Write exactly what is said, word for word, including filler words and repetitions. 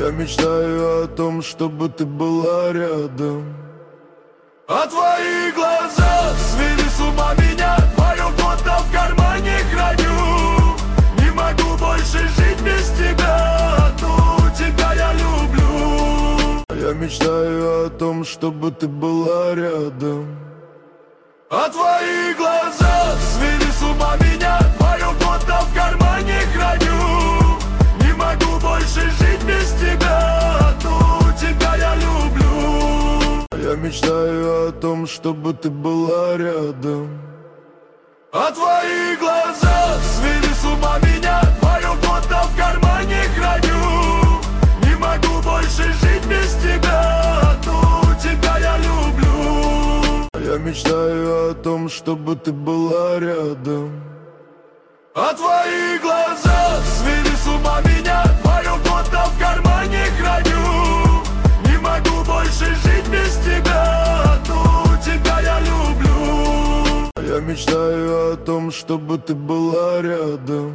Я мечтаю о том, чтобы ты была рядом. А твои глаза свели с ума меня. Твое фото в кармане храню. Не могу больше жить без тебя. Одну тебя я люблю. Я мечтаю о том, чтобы ты была рядом. А твои глаза свели с ума меня. Твое фото в кармане храню. Не могу больше жить без тебя. Одну тебя я люблю. Я мечтаю о том, чтобы ты была рядом. А твои глаза свели с ума меня. Твое фото в кармане храню. Не могу больше жить без тебя. Одну тебя я люблю. Я мечтаю о том, чтобы ты была рядом. А твои глаза свели с ума меня. Твое фото в кармане храню. Не могу больше жить без тебя. Одну тебя я люблю. Я мечтаю о том, чтобы ты была рядом.